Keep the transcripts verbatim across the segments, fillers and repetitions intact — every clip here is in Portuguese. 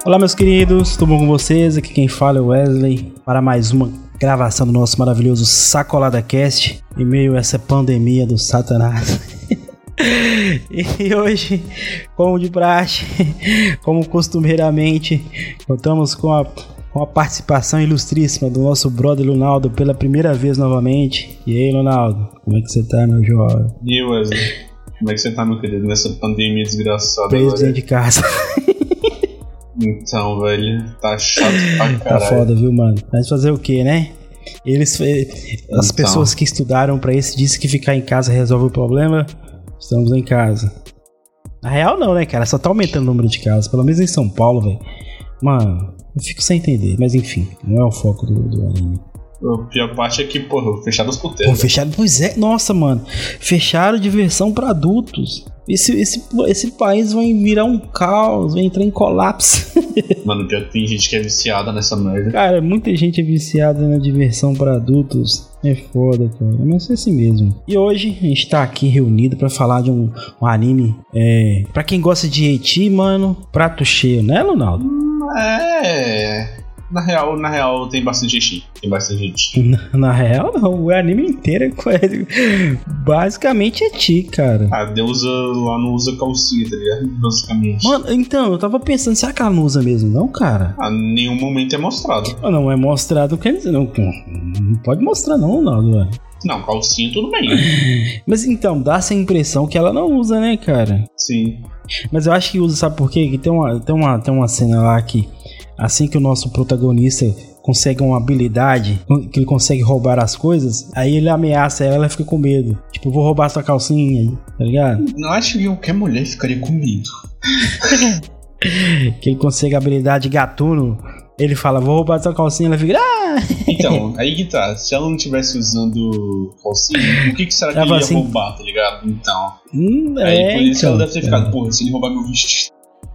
Olá, meus queridos, tudo bom com vocês? Aqui quem fala é o Wesley para mais uma gravação do nosso maravilhoso Sacolada Cast em meio a essa pandemia do satanás. E hoje, como de praxe, como costumeiramente, contamos com a, com a participação ilustríssima do nosso brother Lunaldo pela primeira vez novamente. E aí, Lunaldo, como é que você tá, meu jovem? E aí, Wesley, como é que você tá, meu querido, nessa pandemia desgraçada? Preso dentro de casa. Então, velho, tá chato pra caralho. Tá foda, viu, mano? Mas fazer o que, né? Eles, as então. pessoas que estudaram pra isso dizem que ficar em casa resolve o problema. Estamos em casa. Na real não, né, cara? Só tá aumentando o número de casos. Pelo menos em São Paulo, velho. Mano, eu fico sem entender. Mas enfim, não é o foco do, do anime. A pior parte é que, porra, fecharam os puteiros. Pô, fecharam, pois é, nossa, mano. Fecharam diversão pra adultos. Esse, esse, esse país vai virar um caos, vai entrar em colapso. Mano, pior que tem gente que é viciada nessa merda. Cara, muita gente é viciada na diversão pra adultos. É foda, cara. Mas é assim mesmo. E hoje a gente tá aqui reunido pra falar de um, um anime. É, pra quem gosta de eti, mano, prato cheio, né, Lunaldo? É. Na real, na real tem bastante gente. Tem bastante gente. Na, na real, não. O anime inteiro é basicamente eti, cara. A deusa lá não usa calcinha, tá ligado? Basicamente. Mano, então, eu tava pensando, será que ela não usa mesmo, não, cara? A nenhum momento é mostrado. Ah, não é mostrado, quer dizer, não, não pode mostrar não, não, velho. Não, calcinha tudo bem. Mas então, dá essa impressão que ela não usa, né, cara? Sim. Mas eu acho que usa, sabe por quê? Que tem uma, tem uma, tem uma cena lá que assim que o nosso protagonista consegue uma habilidade, que ele consegue roubar as coisas, aí ele ameaça ela e ela fica com medo. Tipo, vou roubar sua calcinha, tá ligado? Não acho que qualquer mulher ficaria com medo. Que ele consegue a habilidade gatuno, ele fala, vou roubar sua calcinha, ela fica... Ah! Então, aí que tá, se ela não estivesse usando calcinha, o que, que será que ele ia assim... roubar, tá ligado? Então, hum, aí é, por isso então, ela deve ter ficado, cara. Porra, se ele roubar meu vestido.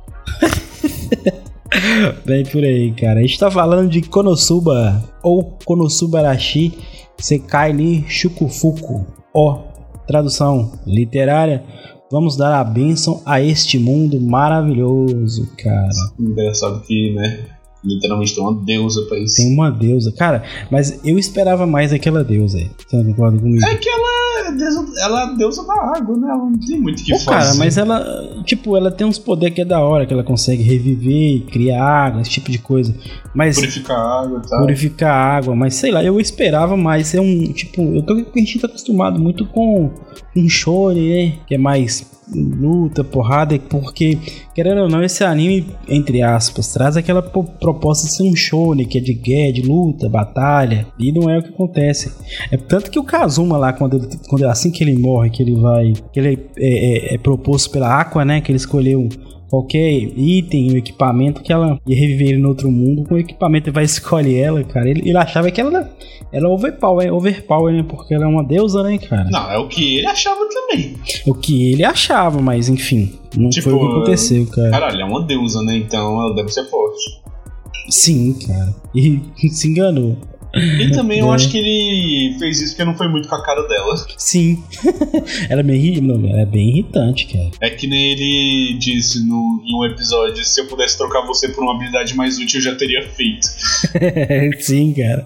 Bem por aí, cara. A gente tá falando de Konosuba ou Konosubarashi Sekai ni Shukufuku. Ó, tradução literária: vamos dar a bênção a este mundo maravilhoso, cara. Engraçado que, né? Literalmente tem uma deusa pra isso. Tem uma deusa, cara, mas eu esperava mais daquela deusa aí. Você não concorda comigo? É que ela é deusa, ela é deusa da água, né? Ela não tem muito o que Pô, fazer. Cara, mas ela, tipo, ela tem uns poderes que é da hora, que ela consegue reviver, criar água, esse tipo de coisa. Mas purificar a água e tal. Purificar a água, mas sei lá, eu esperava mais ser um, tipo, eu tô, a gente tá acostumado muito com um shonen, né? Que é mais luta, porrada, porque, querendo ou não, esse anime, entre aspas, traz aquela po- proposta de ser um shonen, que é de guerra, de luta, batalha, e não é o que acontece. É tanto que o Kazuma lá, quando, ele, quando assim que ele morre, que ele vai, que ele é, é, é proposto pela Aqua, né, que ele escolheu qualquer item, o equipamento que ela ia reviver ele no outro mundo, com o equipamento ele vai escolher ela, cara. Ele, ele achava que ela era overpower, overpower, né? Porque ela é uma deusa, né, cara? Não, é o que ele achava também. O que ele achava, mas enfim, não tipo, foi o que aconteceu, cara. Caralho, é uma deusa, né? Então ela deve ser forte. Sim, cara. E se enganou. E também eu é. acho que ele fez isso porque não foi muito com a cara dela. Sim. Ela é bem, não, ela é bem irritante, cara. É que nem ele disse no, em um episódio: se eu pudesse trocar você por uma habilidade mais útil, eu já teria feito. Sim, cara.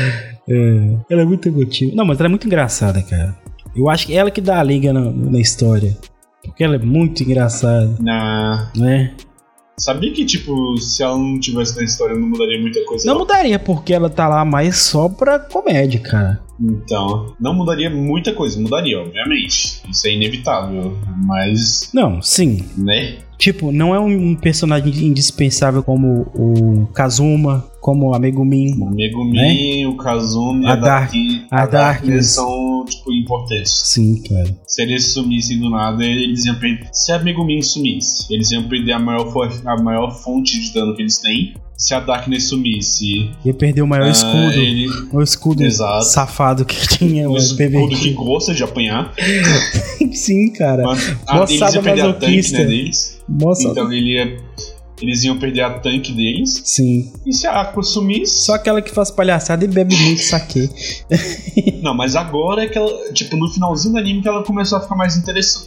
É. Ela é muito emotiva. Não, mas ela é muito engraçada, cara. Eu acho que ela que dá a liga na, na história. Porque ela é muito engraçada. Na... Né? Sabia que, tipo, se ela não tivesse na história, não mudaria muita coisa? Não lá? mudaria, porque ela tá lá mais só pra comédia, cara. Então, não mudaria muita coisa. Mudaria, obviamente. Isso é inevitável. Mas... Não, sim. Né? Tipo, não é um personagem indispensável como o Kazuma, como a Megumin. O Megumin, né? O Kazuma e a, a Dark, a, a Darkness são, tipo, importantes. Sim, cara. Se eles sumissem do nada, eles iam perder. Se a Megumin sumisse, eles iam perder a maior, a maior fonte de dano que eles têm. Se a Darkness sumisse, ia perder o maior uh, escudo. Ele... O escudo Exato. safado que tinha. O escudo que gosta de apanhar. Sim, cara. Mas, ah, eles iam perder a tanque, né, deles. Nossa. Então ele ia, eles iam perder a tanque deles. Sim. E se a Aqua sumisse... Só aquela que faz palhaçada e bebe muito saquê. Não, mas agora é que ela... Tipo, no finalzinho do anime que ela começou a ficar mais interessante.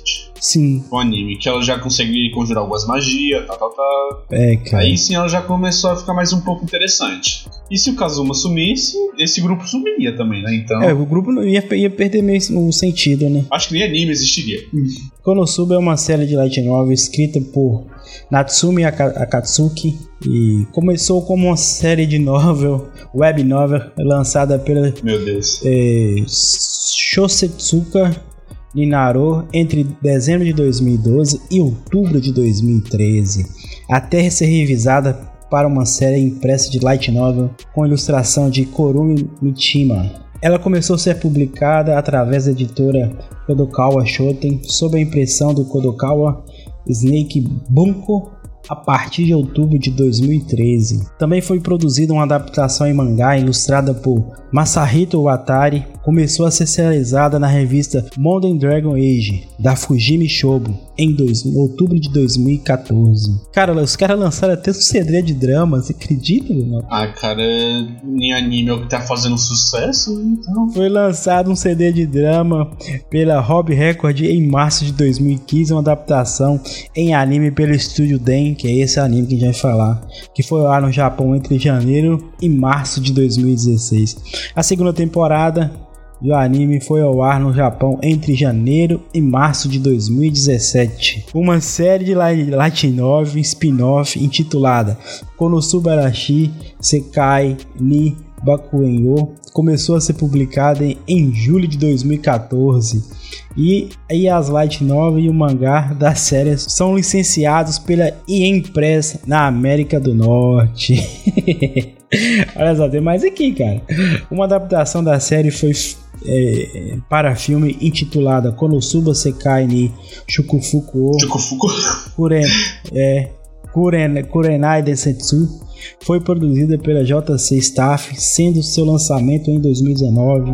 Sim. O anime, que ela já consegue conjurar algumas magias, tal, tal, tal. É, cara. Aí sim ela já começou a ficar mais um pouco interessante. E se o Kazuma sumisse, esse grupo sumiria também, né? Então. É, o grupo ia, ia perder meio o sentido, né? Acho que nem anime existiria. Konosuba é uma série de light novel escrita por Natsumi Akatsuki e começou como uma série de novel, web novel, lançada pela Meu Deus. É, Shosetsuka Ninaro entre dezembro de dois mil e doze e outubro de dois mil e treze, até ser revisada para uma série impressa de light novel com ilustração de Kurumi Mishima. Ela começou a ser publicada através da editora Kodokawa Shoten sob a impressão do Kodokawa Snake Bunko a partir de outubro de dois mil e treze. Também foi produzida uma adaptação em mangá ilustrada por Masahito Watari. Começou a ser serializada na revista Modern Dragon Age, da Fujimi Shobo, em, dois, em outubro de dois mil e catorze. Cara, os caras lançaram até um C D de drama, você acredita, meu? Ah, cara, em anime é o que tá fazendo sucesso, então... Foi lançado um C D de drama pela Hobby Record em março de dois mil e quinze, uma adaptação em anime pelo Estúdio Den, que é esse anime que a gente vai falar, que foi lá no Japão entre janeiro e março de dois mil e dezesseis. A segunda temporada do anime foi ao ar no Japão entre janeiro e março de dois mil e dezessete. Uma série de light novel spin-off intitulada Konosuba Arashi Sekai ni Bakuenyo começou a ser publicada em, em julho de dois mil e catorze. E, e as light novel e o mangá da série são licenciados pela E A Press na América do Norte. Olha só, tem mais aqui, cara. Uma adaptação da série foi é, para filme intitulada Konosuba Sekai ni Shukufuku Shukufuku Kuren, é, Kuren, Kurenai Densetsu. Foi produzida pela J C Staff, sendo seu lançamento em dois mil e dezenove.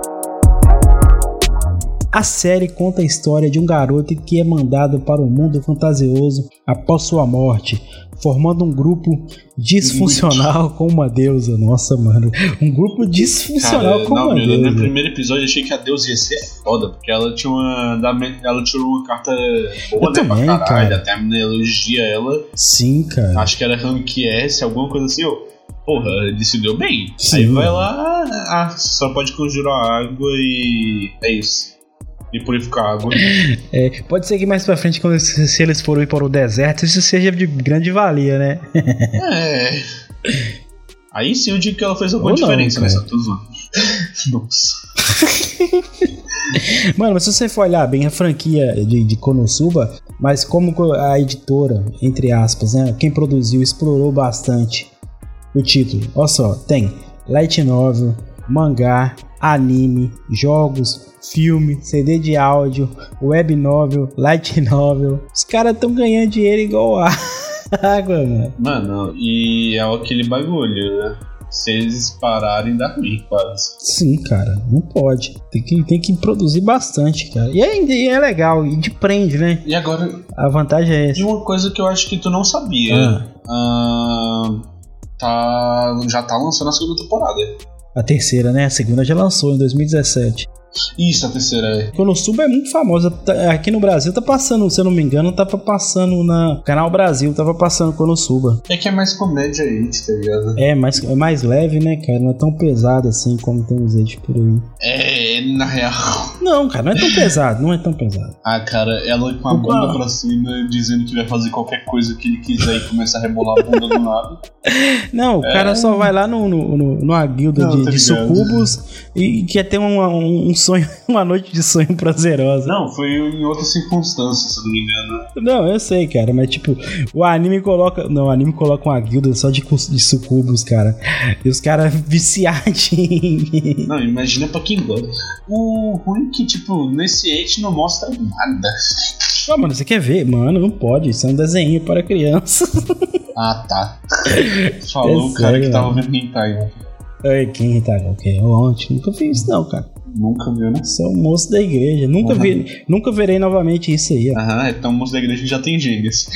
A série conta a história de um garoto que é mandado para o mundo fantasioso após sua morte, formando um grupo disfuncional com uma deusa. Nossa, mano. Um grupo disfuncional Cara, com não, uma meu, deusa. No primeiro episódio eu achei que a deusa ia ser foda, porque ela tinha uma. Ela tirou uma carta boa, eu né, também, pra caralho. cara. Até a menina elogia ela. Sim, cara. Acho que era Rank S, alguma coisa assim, ó. Porra, ele se deu bem. Sim, Aí vai mano. lá, ah, só pode conjurar água e. É isso. E purificar água. É, pode ser que mais pra frente, quando, se eles forem para o deserto, isso seja de grande valia, né? É. Aí sim eu digo que ela fez alguma Ou não, diferença cara. nessa tudo. Nossa. Mano, mas se você for olhar bem a franquia de, de Konosuba, mas como a editora, entre aspas, né, quem produziu, explorou bastante o título. Olha só, tem light novel, mangá, anime, jogos, filme, C D de áudio, web novel, light novel. Os caras estão ganhando dinheiro igual água, mano. Mano, e é aquele bagulho, né? Se eles pararem, dá ruim, quase. Sim, cara, não pode. Tem que, tem que produzir bastante, cara. E é, e é legal, e te prende, né? E agora, A vantagem é essa. e uma coisa que eu acho que tu não sabia. Ah. Ah, tá, já tá lançando a segunda temporada. A terceira, né? A segunda já lançou em dois mil e dezessete. Isso, a terceira é. Konosuba é muito famosa. Tá- Aqui no Brasil tá passando, se eu não me engano, tava passando na Canal Brasil, tava passando Konosuba. É que é mais comédia aí, tá ligado? É mais, é mais leve, né, cara? Não é tão pesado assim como tem os eixos por aí. É, na real. Não, cara, não é tão pesado, não é tão pesado. Ah, cara, ela com a Opa. bunda pra cima, dizendo que vai fazer qualquer coisa que ele quiser e começa a rebolar a bunda do nada. Não, o cara só vai lá no, no, no, numa guilda Não, de, tá de ligado. sucubos e quer ter um, um, um sonho, uma noite de sonho prazerosa. Não, foi em outras circunstâncias, se eu não me engano. Não, eu sei, cara, mas tipo, o anime coloca. Não, o anime coloca uma guilda só de, cus- de sucubos, cara. E os caras viciados em. Não, imagina pra quem gosta. O ruim é que, tipo, nesse Eight não mostra nada. Pô, mano, você quer ver? Mano, não pode. Isso é um desenho para criança. Ah, tá. Falou É o cara sério, que tava mano. vendo hentai, né? Ai, quem tá? Ok, ontem. Nunca fiz isso, não, cara. Nunca viu, né? Sou um moço da igreja. Nunca, Uhum. vi, nunca verei novamente isso aí, ó. Aham, então o moço da igreja já tem gêmeas.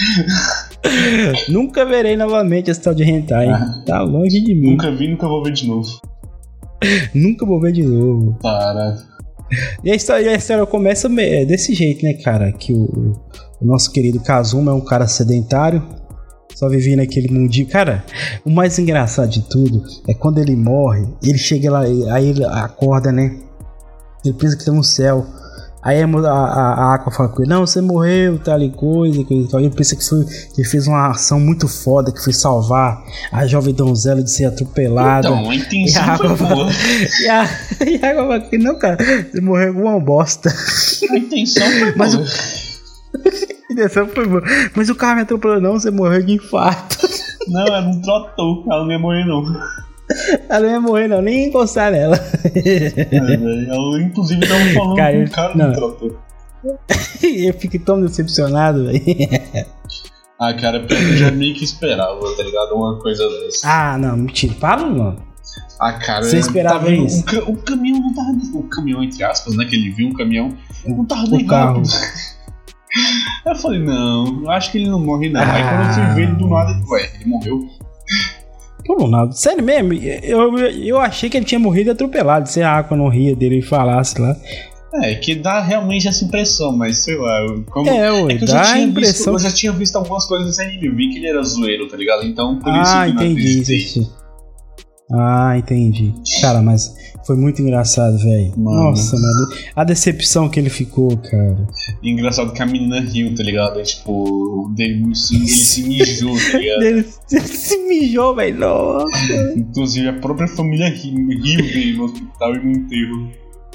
Nunca verei novamente esse tal de hentai. Ah. Tá longe de mim. Nunca vi, nunca vou ver de novo. Nunca vou ver de novo. Para. E a história, a história começa desse jeito, né, cara? Que o, o nosso querido Kazuma é um cara sedentário, só vivia naquele mundinho. Cara, o mais engraçado de tudo é quando ele morre, ele chega lá, aí ele acorda, né? Ele pensa que tá no céu. Aí a, a, a Aqua fala com ele, não, você morreu, tal e coisa, coisa tal. Ele pensa que, foi, que ele fez uma ação muito foda, que foi salvar a jovem donzela de ser atropelada. Então, a intenção e a foi boa. E a, e a Aqua fala com ele, não, cara, você morreu com uma bosta. A intenção foi Mas boa. O... a intenção foi boa. Mas o cara me atropelou, não, você morreu de infarto. Não, ela não trotou, ela não ia morrer, não. Ela não ia morrer, não, nem encostar nela. É, ela, inclusive, tava falando cara, com o cara não tratou. Eu fico tão decepcionado, velho. Ah, cara, porque eu já meio que esperava, tá ligado? Uma coisa dessa. Ah, não, mentira, para, mano. Ah, cara, você esperava tava, isso? O, o caminhão não tava. O caminhão, entre aspas, né? Que ele viu um caminhão, não tava o nem carro. rápido. Eu falei, não, eu acho que ele não morre, não. Ah. Aí quando eu fui ver ele do nada, ué, ele morreu. Pô, Ronaldo, sério mesmo, eu, eu achei que ele tinha morrido atropelado, se a Aqua não ria dele e falasse lá. É, que dá realmente essa impressão, mas sei lá. Como... É, ué, é que eu dá já tinha a impressão. Visto, eu já tinha visto algumas coisas desse anime, eu vi que ele era zoeiro, tá ligado? Então, por isso ah, que entendi, entendi. Ah, entendi. Cara, mas foi muito engraçado, velho. Nossa, mano. A decepção que ele ficou, cara. E engraçado que a menina riu, tá ligado? É, tipo, ele, ele se mijou, tá ligado? Ele se mijou, velho. Nossa. Inclusive, a própria família riu, riu dele no hospital e no enterro.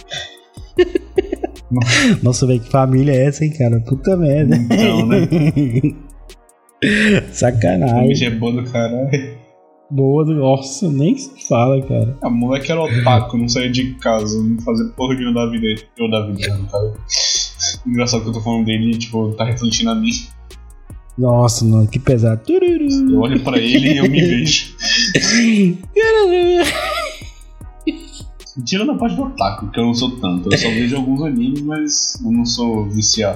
Nossa, velho, que família é essa, hein, cara? Puta merda. Então, né? Sacanagem. A família é boa do caralho. Boa, nossa, nem se fala, cara. A moleque era otaku, não saía de casa, não fazia porra nenhuma da vida. Eu da vida, não tá? Engraçado que eu tô falando dele, tipo, tá refletindo a mim. Nossa, mano, que pesado. Eu olho pra ele e eu me vejo. Tirando a parte do otaku, que eu não sou tanto. Eu só vejo alguns animes, mas eu não sou viciado.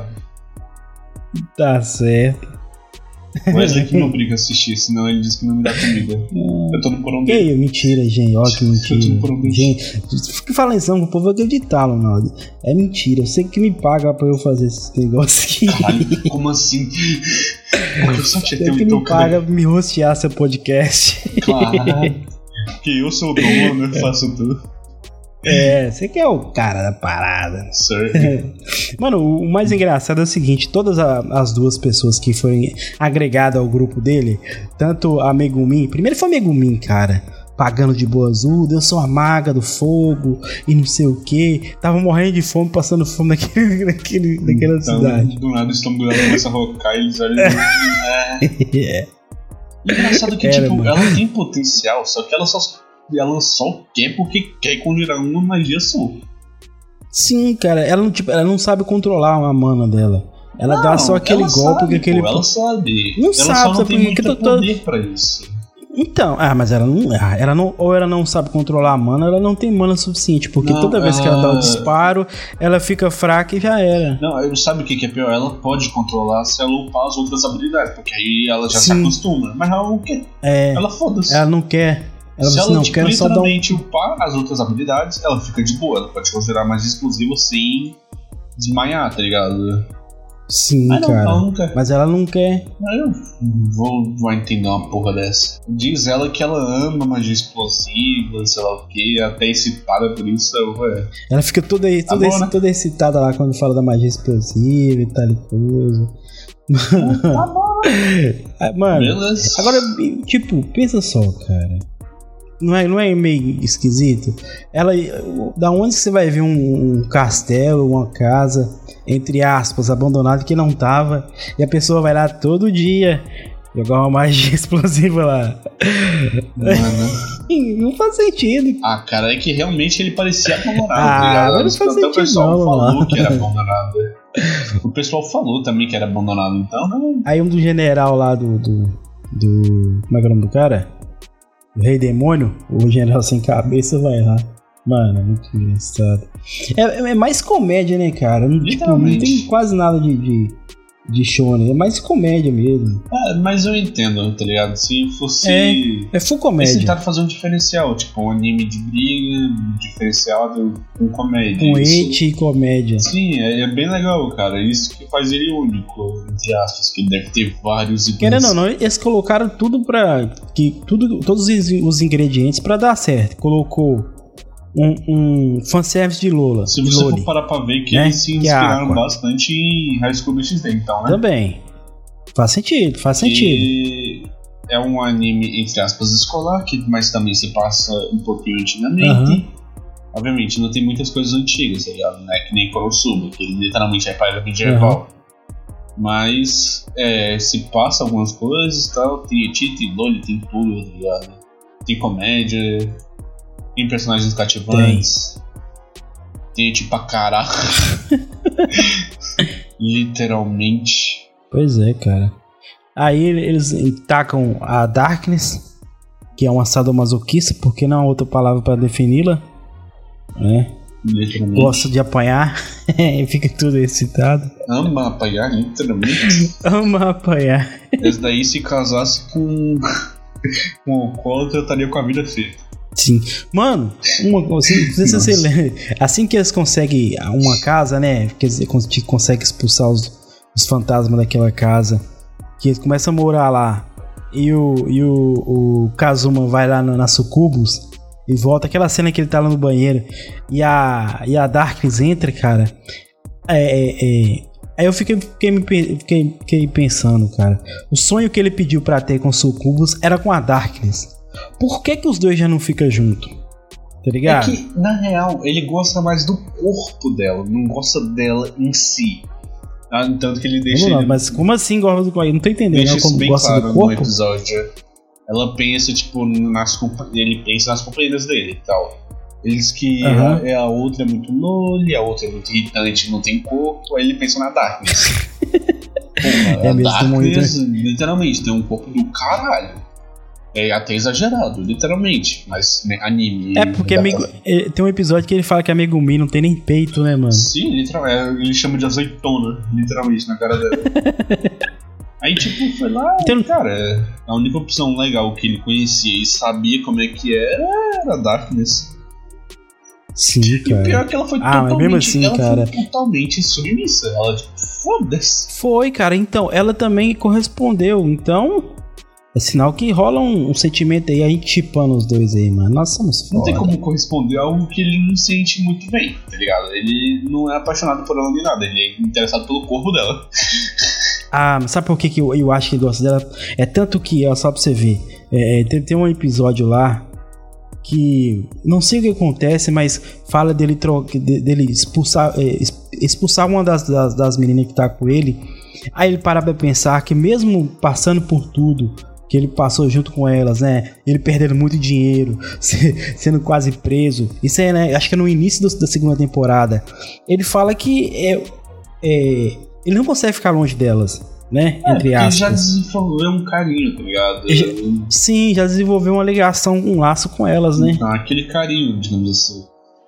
Tá certo. O Wesley que não briga assistir, senão ele diz que não me dá comida. Hum. Eu tô no porão dele. Que mentira, gente. Ó, que mentira. Eu tô no porão dele. Gente, fica falando isso, o povo vai acreditar, Ronaldo. É mentira. Eu sei que me paga pra eu fazer esse negócio aqui. Caralho, como assim? Porque eu só tinha Você que me paga pra me rostear seu podcast. Claro. Porque eu sou o dono, eu faço tudo. É, você que é o cara da parada. Certo. Mano, o mais engraçado é o seguinte: todas a, as duas pessoas que foram agregadas ao grupo dele, tanto a Megumin, primeiro foi a Megumin, cara, pagando de boazuda, eu sou a maga do fogo e não sei o que, tava morrendo de fome, passando fome naquele, naquele, naquela então, cidade. Do nada o estômago dela começa a rocar e eles olham. É. Engraçado que, Era, tipo, mano. ela tem potencial, só que ela só. E ela só quer porque quer conjurar uma magia só. Sim, cara, ela não, tipo, ela não sabe controlar a mana dela. Ela não, dá só aquele ela golpe sabe, que aquele. Pô, ela sabe. Não ela sabe, só não sabe tem muito tô, poder pra isso. Então, ah, mas ela não, ela não. Ou ela não sabe controlar a mana, ela não tem mana suficiente. Porque não, toda vez ela... que ela dá o disparo, ela fica fraca e já era. Não, eu sabe o que é pior? Ela pode controlar se ela upar as outras habilidades. Porque aí ela já Sim. se acostuma. Mas ela não quer. É, ela foda-se. Ela não quer. Ela se ela ela não tipo, quer só dar um... upar as outras habilidades, ela fica de boa. Ela pode considerar mais exclusiva sem desmaiar, tá ligado? Sim, mas não, cara. Ela não quer. Mas ela não quer. Eu vou, vou entender uma porra dessa. Diz ela que ela ama magia explosiva, sei lá o que, até excitada por isso. Ué. Ela fica toda, toda, tá bom, né? toda excitada lá quando fala da magia explosiva e tal e coisa. Tá bom. Mano, Beleza. Agora, tipo, pensa só, cara. Não é, não é meio esquisito? Ela, da onde você vai ver um, um castelo, uma casa, entre aspas, abandonado que não tava, e a pessoa vai lá todo dia jogar uma magia explosiva lá? Mano. Não faz sentido. Ah, cara, é que realmente ele parecia abandonado. Ah, mas não faz sentido. O pessoal não, falou mano. que era abandonado. O pessoal falou também que era abandonado, então não. Aí um do general lá do. do. do como é que é o nome do cara? O Rei Demônio, o general sem cabeça, vai lá. Mano, é muito engraçado. É, é mais comédia, né, cara? Não, tipo, não tem quase nada de, de, de shonen, é mais comédia mesmo. É, mas eu entendo, tá ligado? Se fosse... É, é full comédia. Eles tentaram fazer um diferencial, tipo um anime de briga, diferenciado com comédia. Com eti e comédia. Sim, é, é bem legal, cara. Isso que faz ele único, entre aspas, que deve ter vários... Querendo ou não, eles colocaram tudo pra... Que, tudo, todos os ingredientes pra dar certo. Colocou um, um fanservice de Lola. Se você for parar pra ver que né? eles se inspiraram bastante em High School D X D, então, né? Também. Faz sentido, faz que sentido. É um anime, entre aspas, escolar, que, mas também se passa um pouquinho antigamente. Uhum. Obviamente, não tem muitas coisas antigas, tá ligado? Não é que nem Konosuba, que literalmente é para medieval. Uhum. Mas é, se passa algumas coisas e tal. Tem eti, tem loli, tem tudo, tá ligado? Tem comédia, tem personagens cativantes. Tem eti pra caralho. Literalmente. Pois é, cara. Aí eles tacam a Darkness, que é uma sadomasoquista, porque não há outra palavra pra defini-la, né? Gosta de apanhar e fica tudo excitado. Ama apanhar, literalmente. Ama apanhar. Esse daí, se casasse com com o Alcoólatra, eu estaria com a vida feita. Sim. Mano, uma, assim, não sei se você lembra, assim que eles conseguem uma casa, né? Que eles conseguem expulsar os, os fantasmas daquela casa, que eles começam a morar lá, e o, e o, o Kazuma vai lá no, na Sucubus e volta, aquela cena que ele tá lá no banheiro e a, e a Darkness entra, cara. É, é, é, aí eu fiquei, fiquei, fiquei, fiquei pensando, cara, o sonho que ele pediu pra ter com o Sucubus era com a Darkness. Por que que os dois já não ficam juntos? Tá ligado? É que, na real, ele gosta mais do corpo dela, não gosta dela em si. Ah, tanto que ele deixa. Não, ele... mas como assim gosta do corpo? Não tô entendendo. Deixa não, isso como bem gosta claro do corpo? no episódio. Ela pensa, tipo, nas compa... ele pensa nas companheiras dele e tal. Ele diz que uhum. a, a outra é muito loli, a outra é muito irritante, não tem corpo. Aí ele pensa na Darkness. Pô, é a mesmo, Darkness, muito... literalmente, tem um corpo do caralho. É até exagerado, literalmente, mas né, anime... É porque amigo, pra... tem um episódio que ele fala que a Megumi não tem nem peito, né, mano? Sim, literalmente, ele chama de azeitona, literalmente, na cara dela. Aí, tipo, foi lá, então, cara, a única opção legal que ele conhecia e sabia como é que era, era a Darkness. Sim, e cara. E o pior é que ela foi ah, totalmente, mesmo assim, ela cara. foi totalmente submissa, ela, tipo, foda-se. Foi, cara, então, ela também correspondeu, então... É sinal que rola um, um sentimento aí, a gente chipando os dois aí, mano. Nós somos foda. Não tem como corresponder a algo que ele não sente muito bem, tá ligado? Ele não é apaixonado por ela nem nada, ele é interessado pelo corpo dela. Ah, mas sabe por que, que eu, eu acho que ele gosta dela? É tanto que, ó, só pra você ver, é, tem, tem um episódio lá que não sei o que acontece, mas fala dele, tro- de, dele expulsar, é, expulsar uma das, das, das meninas que tá com ele. Aí ele para pra pensar que mesmo passando por tudo que ele passou junto com elas, né? Ele perdendo muito dinheiro, sendo quase preso. Isso é, né? Acho que é no início do, da segunda temporada. Ele fala que é, é, ele não consegue ficar longe delas, né? É, entre aspas. Ele já desenvolveu um carinho, tá ligado? Já, sim, já desenvolveu uma ligação, um laço com elas, né? Ah, aquele carinho, digamos assim.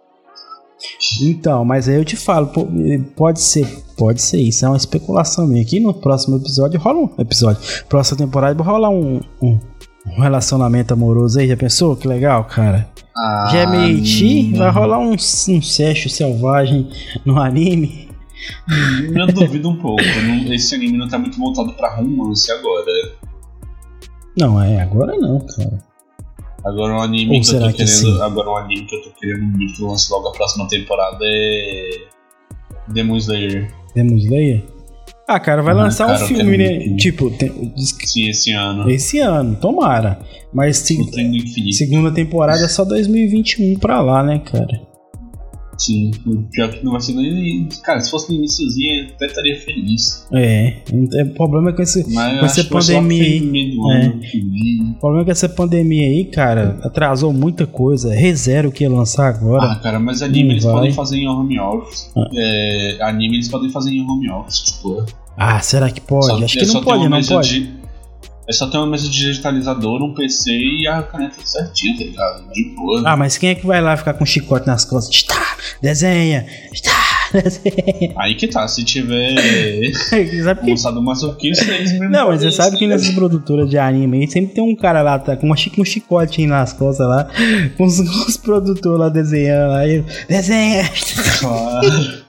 Então, mas aí eu te falo, pode ser, pode ser, isso é uma especulação minha. Aqui no próximo episódio rola um episódio, próxima temporada vai rolar um, um, um relacionamento amoroso aí, já pensou? Que legal, cara. Ah, já é meio iti, vai rolar um, um sexo selvagem no anime. Eu duvido um pouco, não, esse anime não tá muito voltado pra romance agora. Não, é, agora não, cara. Agora um anime Ou que eu tô que querendo. sim? Agora um anime que eu tô querendo muito que lance logo a próxima temporada é. Demon Slayer. Demon Slayer? Ah, cara, vai ah, lançar cara, um filme, né? Muito... Tipo, tem... Sim, esse ano. Esse ano, tomara. Mas se... segunda temporada é só dois mil e vinte e um pra lá, né, cara? Sim, o pior que não vai ser nem. Cara, se fosse no iníciozinho, eu até estaria feliz. É, o problema é com, esse, com essa pandemia aí. É. O problema é que essa pandemia aí, cara, atrasou muita coisa. ReZero que ia lançar agora. Ah, cara, mas anime eles vai. podem fazer em home office. Ah. É, anime eles podem fazer em home office, tipo. Ah, será que pode? Só, Acho que não pode, não pode. De... É só ter uma mesa digitalizadora, um P C e a caneta certinha, tá ligado? De boa. Ah, mas quem é que vai lá ficar com um chicote nas costas? Tá, desenha, tá, Aí que tá, se tiver que... moçado masoquista, eles mesmo. Não, mas você sabe que nessas produtoras de anime aí sempre tem um cara lá, tá, com uma, um chicote nas costas lá, com os, os produtores lá desenhando lá, e desenha! Claro.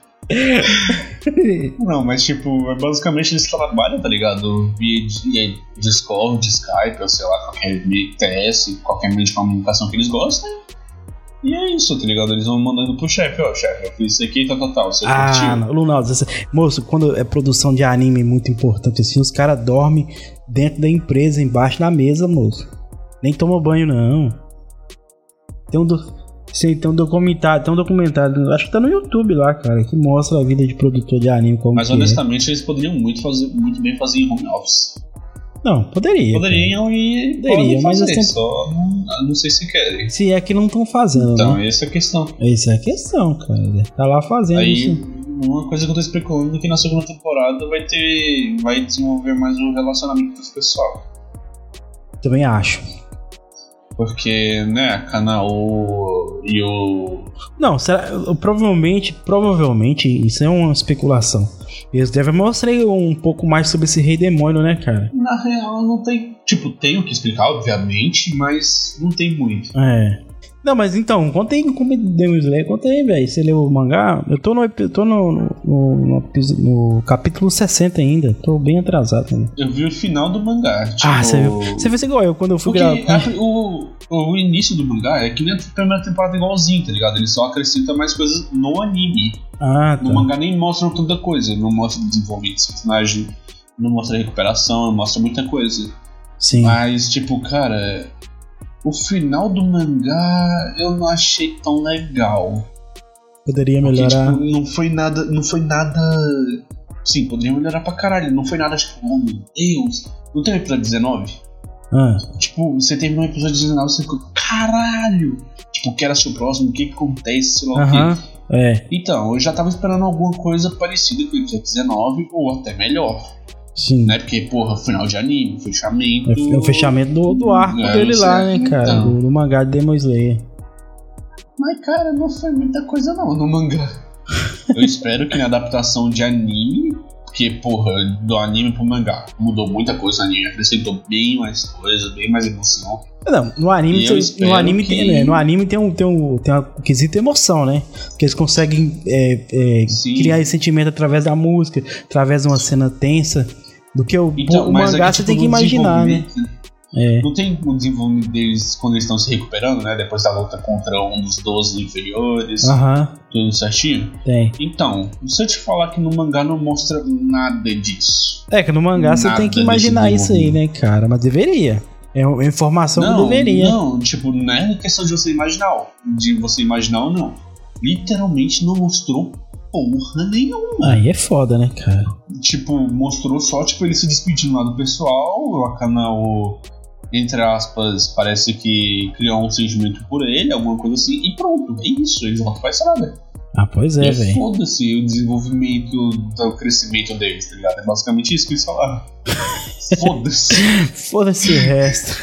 Não, mas tipo, basicamente eles trabalham, tá ligado? Via Discord, Skype, ou sei lá, qualquer T S, qualquer meio de comunicação que eles gostam. E é isso, tá ligado? Eles vão mandando pro chefe, ó, chefe, eu fiz isso aqui, tal, tal, tal. Você ah, curtiu? Não, Lunaldo, você... moço, quando é produção de anime muito importante assim, os caras dormem dentro da empresa, embaixo da mesa, moço. Nem toma banho, não. Tem um, do... Sim, tem um documentário, tem um documentário, acho que tá no YouTube lá, cara, que mostra a vida de produtor de anime como Mas que honestamente, é. Eles poderiam muito, fazer, muito bem fazer em home office. Não, poderia. Poderiam cara. e poderia, mas fazer, assim, só não, não sei se querem. Se é que não estão fazendo, Então, né? essa é a questão. Essa é a questão, cara. Tá lá fazendo Aí, isso. Uma coisa que eu tô especulando é que na segunda temporada vai ter. Vai desenvolver mais o relacionamento dos pessoal. Também acho. Porque, né, a Kanao e o... Não, será, provavelmente, provavelmente, isso é uma especulação. Eles devem mostrar um pouco mais sobre esse rei demônio, né, cara? Na real, não tem... Tipo, tem o que explicar, obviamente, mas não tem muito. É. Não, mas então, conta aí como Demon Slayer, conta aí, velho. Você leu o mangá? Eu tô no, eu tô no, no, no, no capítulo sessenta ainda, tô bem atrasado. Né? Eu vi o final do mangá. Tipo... Ah, você viu? Você fez igual eu quando eu fui gravar. O, o início do mangá é que nem a primeira temporada igualzinho, tá ligado? Ele só acrescenta mais coisas no anime. Ah, tá. No mangá nem mostra tanta coisa, não mostra desenvolvimento desse personagem, não mostra recuperação, não mostra muita coisa. Sim. Mas, tipo, cara... O final do mangá eu não achei tão legal. Poderia melhorar. Porque, tipo, não foi nada. Não foi nada. Sim, poderia melhorar pra caralho. Não foi nada tipo, oh meu Deus. Não tem o episódio dezenove? Ah. Tipo, você terminou o episódio dezenove e você ficou, caralho! Tipo, que era seu próximo, o que que acontece, sei lá uh-huh. o quê. É. Então, eu já tava esperando alguma coisa parecida com o episódio dezenove, ou até melhor. Sim. Né? Porque, porra, final de anime, fechamento. É o fechamento do, do arco é, dele lá, né, cara? Então. Do, do mangá de Demon Slayer. Mas, cara, não foi muita coisa não no mangá. Eu espero que na adaptação de anime, porque, porra, do anime pro mangá mudou muita coisa no anime, acrescentou bem mais coisa, bem mais emoção. Não, no anime, tem, no anime, que... tem, né? No anime tem um, tem um, tem um quesito emoção, né? Que eles conseguem é, é, criar esse sentimento através da música, através de uma cena tensa. Do que o, então, o mangá aqui, você tipo, tem que imaginar, né? É. Não tem o desenvolvimento deles quando eles estão se recuperando, né? Depois da luta contra um dos doze inferiores. Aham. Tudo certinho? Tem. Então, se eu te falar que no mangá não mostra nada disso. É, que no mangá nada você tem que imaginar isso aí, né, cara? Mas deveria. É uma informação não, que deveria. Não, tipo, não é questão de você imaginar. De você imaginar ou não. Literalmente não mostrou porra nenhuma. Aí é foda, né, cara? Tipo, mostrou só, tipo, ele se despedindo lá do pessoal, a Kanao, entre aspas, parece que criou um sentimento por ele, alguma coisa assim, e pronto, é isso, eles não fazem nada. Ah, pois é, velho. Foda-se o desenvolvimento, o crescimento deles, tá ligado? É basicamente isso que eles falaram. Foda-se. Foda-se o resto.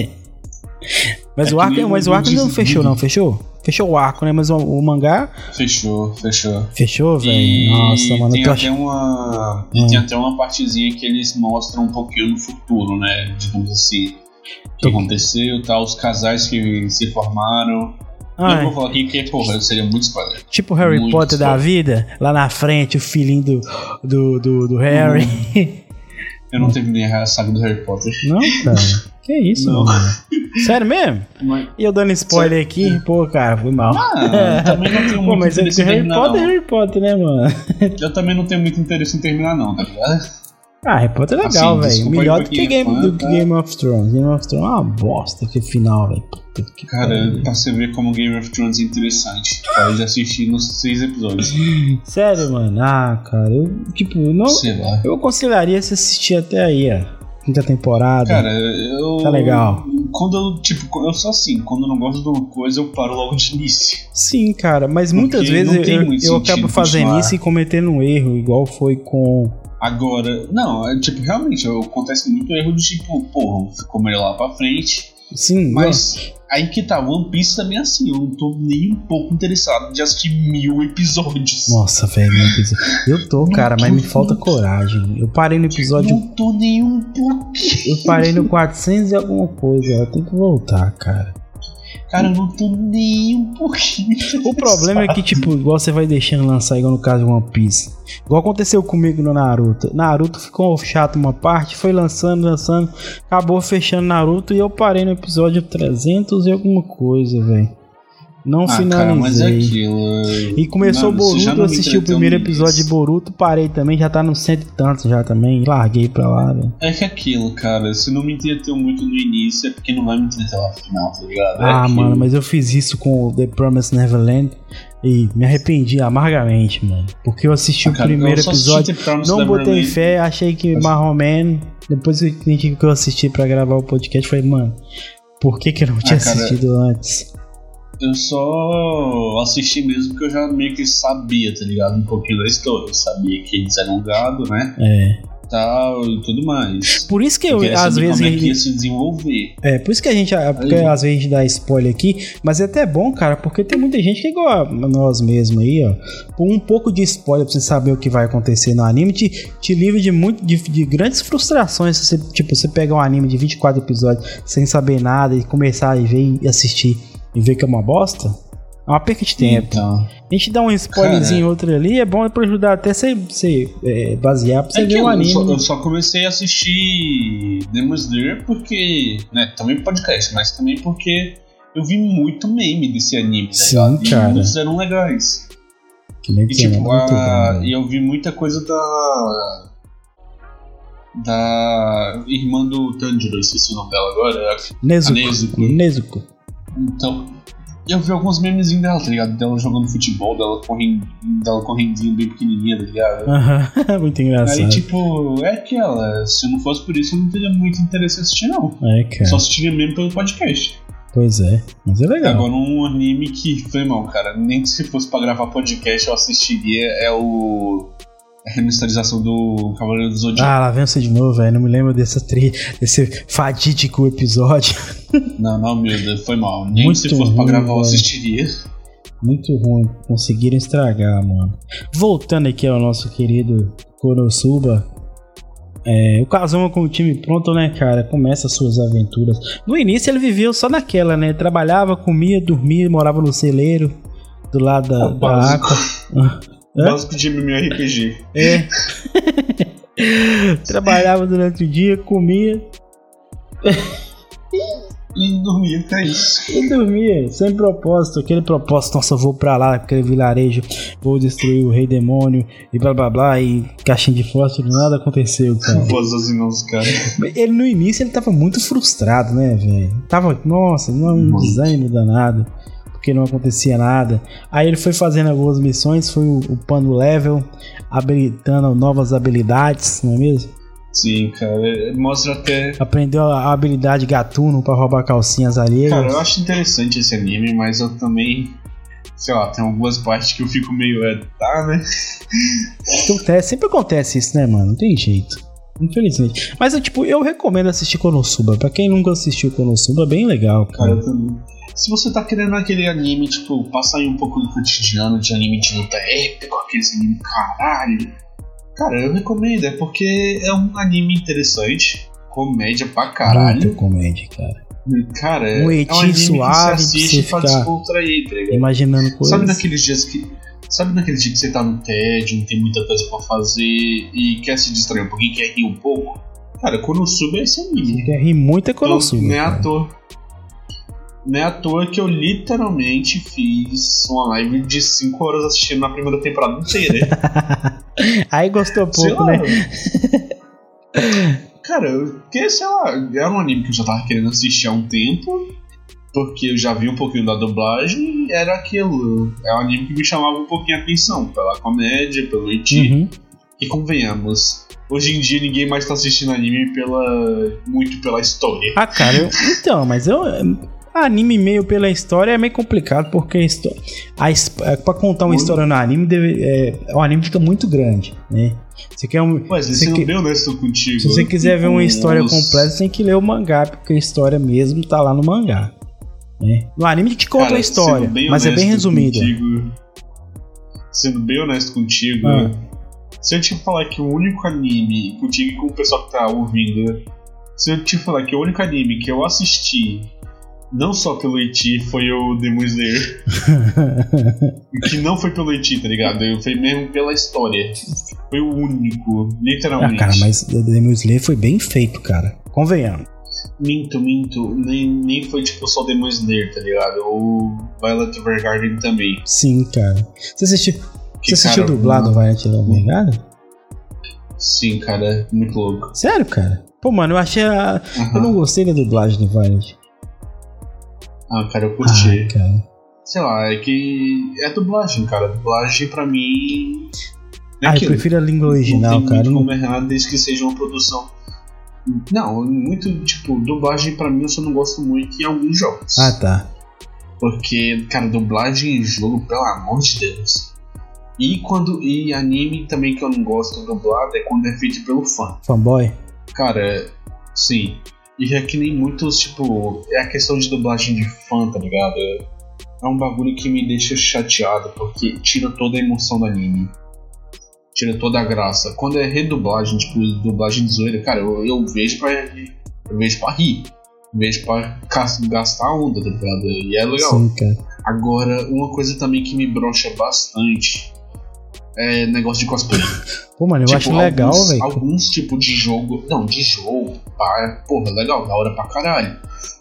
Mas é o arco, mas o arco não fechou, não, fechou? Fechou o arco, né? Mas o, o mangá... Fechou, fechou. Fechou, velho? Nossa, mano. Tem tô... até uma... Hum. E tem até uma partezinha que eles mostram um pouquinho no futuro, né? Digamos assim. O que tô... aconteceu, tá? Os casais que se formaram. Ah, eu vou falar aqui porque, porra, seria muito spoiler. Tipo Harry muito Potter spoiler. da vida, lá na frente, o filhinho do, do, do, do Harry. Hum. Eu não terminei a saga do Harry Potter. Não, cara. Que isso, não. Mano? Sério mesmo? Mas... E eu dando spoiler Sério? aqui, pô, cara, foi mal. Ah, também não tenho muito pô, mas interesse em Harry terminar, Potter não. é Harry Potter, né, mano? Eu também não tenho muito interesse em terminar, não, tá ligado? Ah, Harry Potter é legal, assim, velho. Melhor do que, Game, fã, do que tá? Game of Thrones. Game of Thrones é uma bosta que final, velho. Cara, pra você ver como Game of Thrones é interessante. Pode assistir nos seis episódios. Sério, mano? Ah, cara, eu, tipo, não. Sei lá. Eu aconselharia você assistir até aí, ó. Quinta temporada. Cara, eu. Tá legal. Quando eu, tipo, eu sou assim, quando eu não gosto de uma coisa, eu paro logo de início. Sim, cara, mas muitas Porque vezes eu, eu, eu acabo fazendo continuar. isso e cometendo um erro, igual foi com. Agora, não, é, tipo, realmente, acontece muito erro de tipo, porra, ficou melhor lá pra frente. Sim, mas Aí que tá, One Piece também é assim, eu não tô nem um pouco interessado de assistir mil episódios. Nossa, velho, eu tô, cara, mas me falta coragem. Eu parei no episódio... Não tô nem um pouquinho. Eu parei no quatrocentos e alguma coisa, eu tenho que voltar, cara. Cara, eu não tô nem um pouquinho. O problema é que, tipo, igual você vai deixando lançar, igual no caso de One Piece. Igual aconteceu comigo no Naruto. Naruto ficou chato uma parte, foi lançando, lançando, acabou fechando Naruto e eu parei no episódio trezentos e alguma coisa, velho. Não ah, finalizei. Cara, mas é aquilo. E começou Mano, Boruto, eu assisti o primeiro episódio de Boruto, parei também, já tá no cento e tantos já também, larguei pra lá, velho. É que aquilo, cara, se não me entreteu muito no início, é porque não vai me entreter lá no final, tá ligado? É ah, aquilo. Mano, mas eu fiz isso com o The Promised Neverland e me arrependi amargamente, mano. Porque eu assisti ah, o cara, primeiro episódio, não botei fé, achei que marromeno. Depois que eu assisti pra gravar o podcast, falei, mano, por que que eu não tinha ah, cara, assistido antes? Eu só assisti mesmo porque eu já meio que sabia, tá ligado? Um pouquinho da história. Eu sabia que eles eram gado, né? É. Tal e tudo mais. Por isso que eu, às vezes. Como é que ia se desenvolver. É, por isso que a gente. Porque às vezes a gente dá spoiler aqui. Mas é até bom, cara, porque tem muita gente que é igual a nós mesmos aí, ó. Por um pouco de spoiler pra você saber o que vai acontecer no anime, te, te livra de, muito, de, de grandes frustrações. Se você, tipo, você pegar um anime de vinte e quatro episódios sem saber nada e começar a ver e assistir. E ver que é uma bosta, é uma perca de tempo. Então, a gente dá um spoilerzinho outro ali, é bom pra ajudar até você, você é, basear pra você é ver o anime. Eu só, eu só comecei a assistir Demon Slayer porque, né, também podcast, mas também porque eu vi muito meme desse anime, tá Sim, ligado? Cara. E muitos eram legais. Que nem e tipo, é a, bom, e eu vi muita coisa da da irmã do Tanjiro, esqueci o nome dela agora. Nezuko. Nezuko. Nezuko. Então, eu vi alguns memezinhos dela, tá ligado? Dela jogando futebol, dela correndo, dela correndinho bem pequenininha, tá ligado? Aham, uh-huh. Muito engraçado. Aí, tipo, é aquela, se não fosse por isso, eu não teria muito interesse em assistir, não. É, cara. Só assistiria mesmo pelo podcast. Pois é, mas é legal. Agora, um anime que foi mal, cara, nem que se fosse pra gravar podcast eu assistiria, é o... a remasterização do Cavaleiro do Zodíaco. Ah, lá vem você de novo, velho. Não me lembro dessa tri... desse fatídico episódio. Não, não, meu Deus, foi mal. Nem Muito se fosse ruim, pra gravar eu velho. assistiria. Muito ruim. Conseguiram estragar, mano. Voltando aqui ao nosso querido Konosuba. É, o Kazuma com o time pronto, né, cara? Começa as suas aventuras. No início ele vivia só naquela, né? Trabalhava, comia, dormia, morava no celeiro. Do lado da, o da Aqua. Básico de M M O R P G. É. Trabalhava durante o dia, comia. E dormia, é isso. E dormia, sem propósito. Aquele propósito, nossa, eu vou pra lá, aquele vilarejo, vou destruir o rei demônio e blá blá blá. E caixinha de fósforo, nada aconteceu, cara. Vozes assim, não, os caras. Ele no início ele tava muito frustrado, né, velho? Tava, nossa, não é um desânimo danado. Porque não acontecia nada. Aí ele foi fazendo algumas missões, foi upando level, habilitando novas habilidades, não é mesmo? Sim, cara, mostra até... Aprendeu a habilidade gatuno pra roubar calcinhas alheias. Cara, eu acho interessante esse anime, mas eu também... Sei lá, tem algumas partes que eu fico meio... É, tá, né? Acontece, sempre acontece isso, né, mano? Não tem jeito. Infelizmente. Mas, eu, tipo, eu recomendo assistir Konosuba. Pra quem nunca assistiu Konosuba, é bem legal, cara. Cara, eu também... Se você tá querendo aquele anime, tipo, passar aí um pouco do cotidiano de anime de luta épico, aquele anime caralho... Cara, eu recomendo, é porque é um anime interessante, comédia pra caralho. Muito comédia, cara. Cara, um é um anime suave que você assiste você pra descontrair, tá ligado? Imaginando coisas. Sabe naqueles dias que... Sabe naqueles dias que você tá no tédio, não tem muita coisa pra fazer e quer se distrair um pouquinho, quer rir um pouco? Cara, Konosuba é esse anime. Você quer rir muito é Konosuba. Não é à toa. Não é à toa que eu literalmente fiz uma live de cinco horas assistindo na primeira temporada inteira. Aí gostou pouco, né? Cara, porque, sei lá, era um anime que eu já tava querendo assistir há um tempo, porque eu já vi um pouquinho da dublagem e era aquilo. É um anime que me chamava um pouquinho a atenção, pela comédia, pelo iti. Uhum. E convenhamos, hoje em dia ninguém mais tá assistindo anime pela, muito pela história. Ah, cara, eu, então, mas eu... Anime meio pela história é meio complicado, porque a história, a, pra contar uma história no anime, deve, é, o anime fica muito grande, né? Você quer um, Mas você que, bem honesto contigo. Se você quiser ver uma história completa, você tem que ler o mangá, porque a história mesmo tá lá no mangá. É. No anime te conta Cara, a história, mas é bem resumida. Contigo, sendo bem honesto contigo, ah. se eu te falar que o único anime, contigo e com o pessoal que tá ouvindo, se eu te falar que o único anime que eu assisti, não só pelo Iti, foi o Demon Slayer. Que não foi pelo Iti, tá ligado? Foi mesmo pela história. Foi o único, literalmente. Ah, cara, mas o Demon Slayer foi bem feito, cara. Convenhamos. Minto, minto. Nem, nem foi tipo só Demon Slayer, tá ligado? O Violet Evergarden também. Sim, cara. Você assistiu, você assistiu dublado o Violet Evergarden? Sim, cara. Muito louco. Sério, cara? Pô, mano, eu achei a... Uhum. Eu não gostei da dublagem do Violet. Ah, cara, eu curti. Ah, cara. Sei lá, é que é dublagem, cara. Dublagem pra mim... É ah, eu prefiro a língua original, não tem cara. Não tem como errar desde que seja uma produção... Não, muito, tipo, dublagem pra mim eu só não gosto muito em alguns jogos. Ah, tá. Porque, cara, dublagem em jogo, pelo amor de Deus. E quando e anime também que eu não gosto dublado é quando é feito pelo fã. Fanboy? Cara, sim. E é que nem muitos, tipo, é a questão de dublagem de fã, tá ligado? É um bagulho que me deixa chateado, porque tira toda a emoção do anime. Tira toda a graça. Quando é redublagem, tipo, dublagem de zoeira, cara, eu, eu vejo pra eu vejo pra rir. Eu vejo pra gastar onda, tá ligado? E é legal. Sim, cara. Agora, uma coisa também que me brocha bastante é negócio de cosplay. Pô, mano, eu tipo, acho legal, velho. Alguns tipos de jogo... Não, de jogo, pá, porra, legal, da hora pra caralho.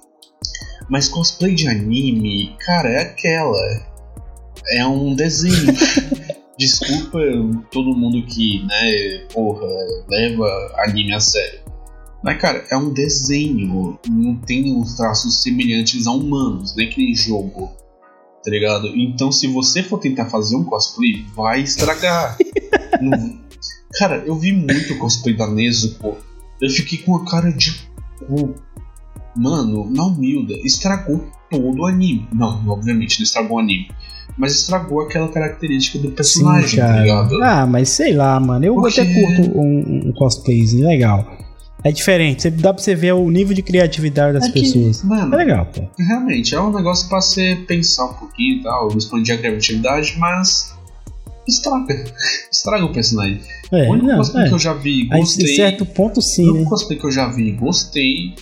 Mas cosplay de anime, cara, é aquela... É um desenho. Desculpa todo mundo que, né, porra, leva anime a sério. Mas, cara, é um desenho. Não tem os traços semelhantes a humanos, nem que nem jogo. Tá ligado? Então, se você for tentar fazer um cosplay, vai estragar. Não... Cara, eu vi muito cosplay da Nezuko. Eu fiquei com a cara de cu. Mano, na humilda, estragou todo o anime. Não, obviamente não estragou o anime. Mas estragou aquela característica do personagem, Sim, tá ligado? Ah, mas sei lá, mano. Eu Porque... até curto um, um cosplayzinho legal. É diferente, dá pra você ver o nível de criatividade das é que, pessoas. Mano, é legal, pô. Realmente, é um negócio pra você pensar um pouquinho e tal, expandir a criatividade, mas estraga. Estraga o personagem. É, o único não, cosplay é. que eu já vi e gostei. Em certo ponto, sim. O único né? cosplay que eu já vi e gostei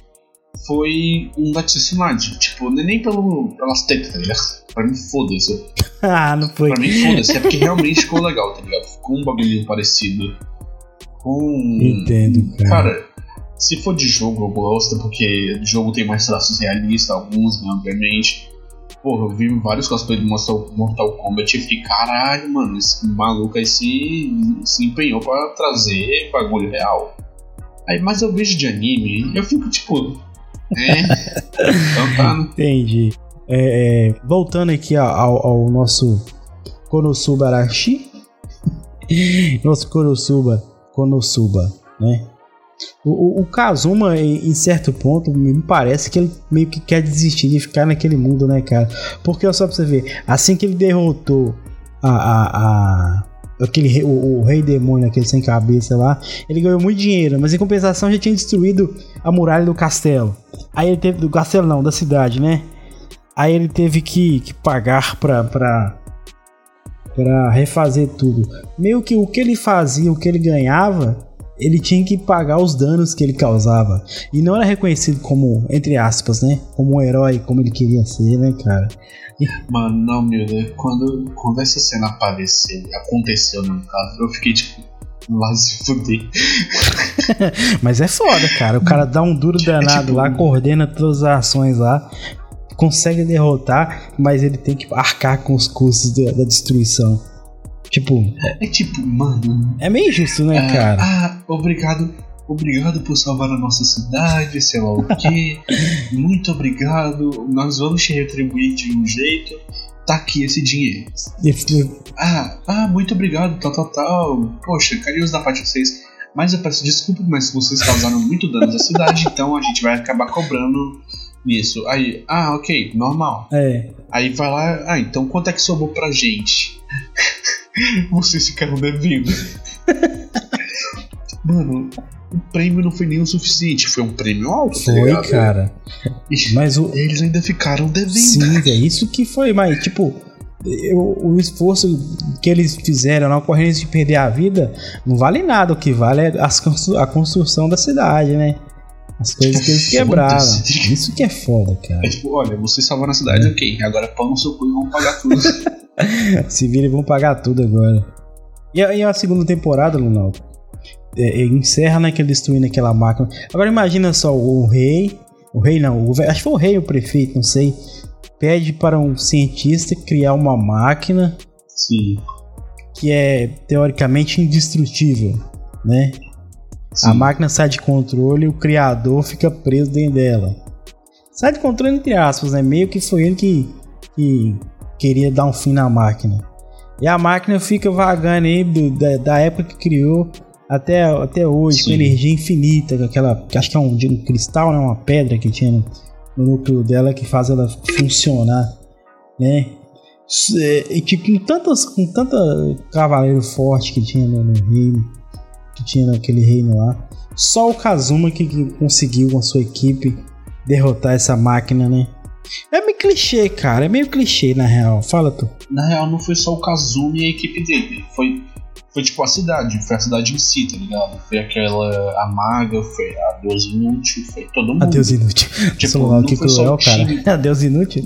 foi um da Tsunade. Tipo, nem pelo, pelas tetas, tá ligado? Pra mim, foda-se. Ah, não foi. Pra mim, foda-se. É porque realmente ficou legal, tá ligado? Ficou um bagulho parecido com. Entendo, cara. Cara. Se for de jogo, eu gosto, porque jogo tem mais traços realistas, alguns, né, obviamente. Porra, eu vi vários cosplays de Mortal Kombat e fiquei, caralho, mano, esse maluco aí se, se empenhou pra trazer bagulho real. Aí, mas eu vejo de anime, eu fico tipo, é, então tá, né? Entendi. É, é, voltando aqui ao, ao nosso Konosuba Arashi, nosso Konosuba, Konosuba, né? O, o, o Kazuma, em, em certo ponto, me parece que ele meio que quer desistir de ficar naquele mundo, né, cara? Porque, só pra você ver, assim que ele derrotou a, a, a, aquele, o, o rei demônio, aquele sem cabeça lá, ele ganhou muito dinheiro, mas em compensação já tinha destruído a muralha do castelo. Aí ele teve, do castelo não, da cidade, né? Aí ele teve que, que pagar pra, pra, pra refazer tudo. Meio que o que ele fazia, o que ele ganhava, ele tinha que pagar os danos que ele causava. E não era reconhecido como, entre aspas, né? Como um herói, como ele queria ser, né, cara? Mano, não, meu Deus. Quando, quando essa cena apareceu, aconteceu no caso, eu fiquei tipo, lá se fuder. Mas é foda, cara. O cara dá um duro danado é, tipo, lá, coordena todas as ações lá, consegue derrotar, mas ele tem que arcar com os custos da, da destruição. Tipo... É tipo, mano... É meio injusto, né, ah, cara? Ah, obrigado... Obrigado por salvar a nossa cidade, sei lá o quê. Muito obrigado. Nós vamos te retribuir de um jeito. Tá aqui esse dinheiro. Ah, ah, muito obrigado, tal, tal, tal. Poxa, carinhos da parte de vocês. Mas eu peço desculpa, mas vocês causaram muito dano à cidade, então a gente vai acabar cobrando nisso. Aí, ah, ok, normal. É. Aí vai lá, ah, então quanto é que sobrou pra gente? Vocês ficaram devendo. mano, o prêmio não foi nem o suficiente, foi um prêmio alto, foi, tá ligado? Cara. Mas o... eles ainda ficaram devendo. Sim, é isso que foi, mas tipo, o, o esforço que eles fizeram na ocorrência de perder a vida não vale nada, o que vale é as, a construção da cidade, né? As coisas que eles quebraram. Isso que é foda, cara. É tipo, olha, vocês salvaram a cidade, é. ok, agora pão no seu cu e vão pagar tudo. Se vira e vão pagar tudo agora. E a, e a segunda temporada, Lunaldo, é, é, encerra naquele destruindo aquela máquina. Agora imagina só, o rei, o rei não, o, acho que foi o rei ou o prefeito, não sei, pede para um cientista criar uma máquina. Sim. Que é teoricamente indestrutível, né? Sim. A máquina sai de controle e o criador fica preso dentro dela. Sai de controle entre aspas, né? Meio que foi ele que, que queria dar um fim na máquina. E a máquina fica vagando aí do, da, da época que criou até, até hoje. Sim. Com energia infinita, com aquela, acho que é um, um cristal, né? Uma pedra que tinha no, no núcleo dela que faz ela funcionar, né? E que com tantos, com tanta cavaleiro forte que tinha no, no reino, que tinha naquele reino lá, só o Kazuma que, que conseguiu com a sua equipe derrotar essa máquina, né? É meio clichê, cara, é meio clichê na real, fala tu. Na real não foi só o Kazuma e a equipe dele, foi, foi tipo a cidade, foi a cidade em si, tá ligado? Foi aquela, a maga, foi a Deus Inútil, foi todo mundo. A Deus Inútil, tipo, não que foi cruel, só o time. Cara, a Deus Inútil.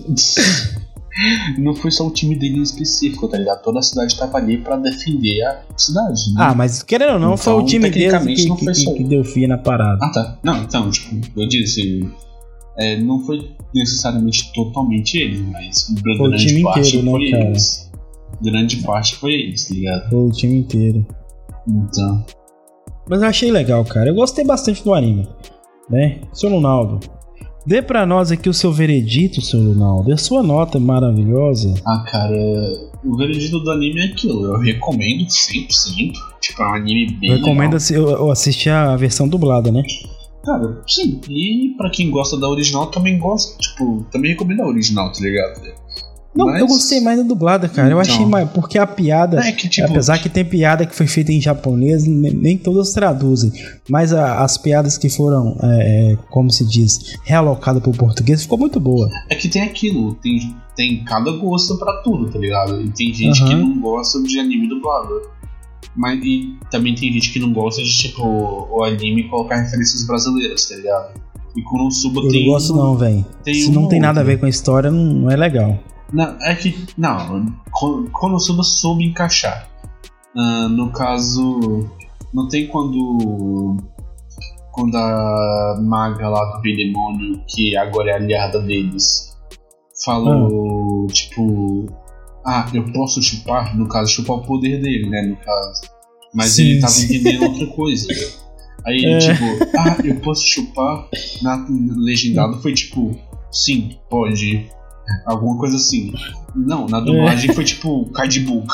Não foi só o time dele em específico, tá ligado? Toda a cidade tava ali pra defender a cidade, né? Ah, mas querendo ou não, então, foi o time dele que, não foi que, só... que deu fim na parada. Ah, tá. Não, então, tipo, eu disse, é, não foi necessariamente totalmente eles, mas foi grande o time parte inteiro, foi né, eles. Grande parte foi eles, tá ligado? Foi o time inteiro. Então. Mas eu achei legal, cara. Eu gostei bastante do anime, né? Seu Lunaldo, dê pra nós aqui o seu veredito, seu Lunaldo. A sua nota maravilhosa. Ah, cara, o veredito do anime é aquilo. Eu recomendo cem por cento. Tipo, é um anime bem eu recomendo eu assistir a versão dublada, né? Cara, sim. E pra quem gosta da original, também gosta. Tipo, também recomendo a original, tá ligado? Não, mas... eu gostei mais da dublada, cara. Eu achei mais. Porque a piada. É que, tipo... Apesar que tem piada que foi feita em japonês, nem todas traduzem. Mas a, as piadas que foram, é, como se diz, realocadas pro português, ficou muito boa. É que tem aquilo, tem, tem cada gosto pra tudo, tá ligado? E tem gente uhum. que não gosta de anime dublado. Mas e também tem gente que não gosta de, tipo, o anime colocar referências brasileiras, tá ligado? E Konosuba eu tem. Eu não gosto, um, não, velho. Se um não tem nada a ver com a história, não, não é legal. Não, é que. Não, Konosuba soube encaixar. Uh, no caso. Não tem quando. Quando a maga lá do Rei Demônio, que agora é aliada deles, falou, hum. tipo. Ah, eu posso chupar? No caso, chupar o poder dele, né? No caso. Mas sim, ele tava sim. entendendo outra coisa. Aí ele, é. tipo, ah, eu posso chupar? Na legendado foi tipo, sim, pode. Alguma coisa assim. Não, na dublagem é. foi tipo Cadbull.